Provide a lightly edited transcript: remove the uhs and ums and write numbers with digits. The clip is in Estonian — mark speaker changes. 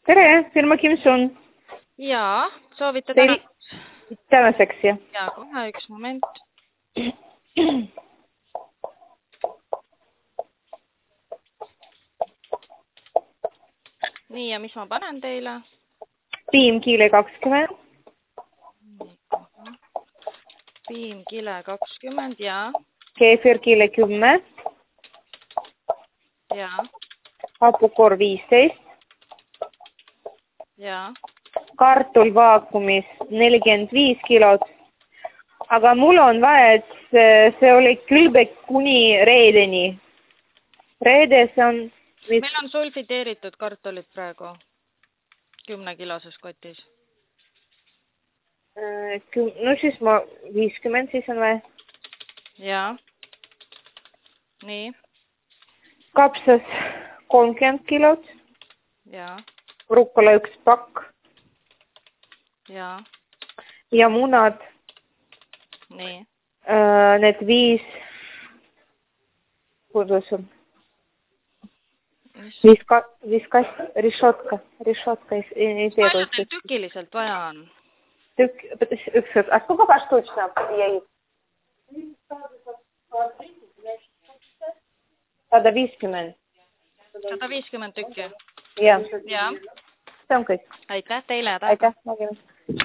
Speaker 1: Tere, firma Kimsun.
Speaker 2: Jaa, soovite
Speaker 1: Tänaseks, jah.
Speaker 2: Jaa, kohe üks moment. Nii, ja mis ma panen teile?
Speaker 1: Piimkile 20.
Speaker 2: Piimkile 20, jaa.
Speaker 1: Keefirkile 10.
Speaker 2: Jaa.
Speaker 1: Hapukoor 15.
Speaker 2: Jaa.
Speaker 1: Kartul vaakumis 45 kilot. Aga mul on vaja, et see oli külbe kuni reedeni. Reedes on...
Speaker 2: Meil on sulfiteeritud kartulit praegu 10-kiloses kotis.
Speaker 1: No siis ma 50 siis on vaja.
Speaker 2: Jaa. Nii.
Speaker 1: Kapsas 30 kilot.
Speaker 2: Jaa.
Speaker 1: Rukola 1 pakk.
Speaker 2: Jaa.
Speaker 1: Ja munad.
Speaker 2: Nii.
Speaker 1: Need 5. Kuidas on? 5 kast, rishotka ei tea.
Speaker 2: Palju teil tükiliselt vaja on?
Speaker 1: Üks hetk. А сколько поштучно яиц? 150.
Speaker 2: 150 tükki?
Speaker 1: Jah.
Speaker 2: Jaa.
Speaker 1: See on kõik.
Speaker 2: Aitäh teile.
Speaker 1: Aitäh.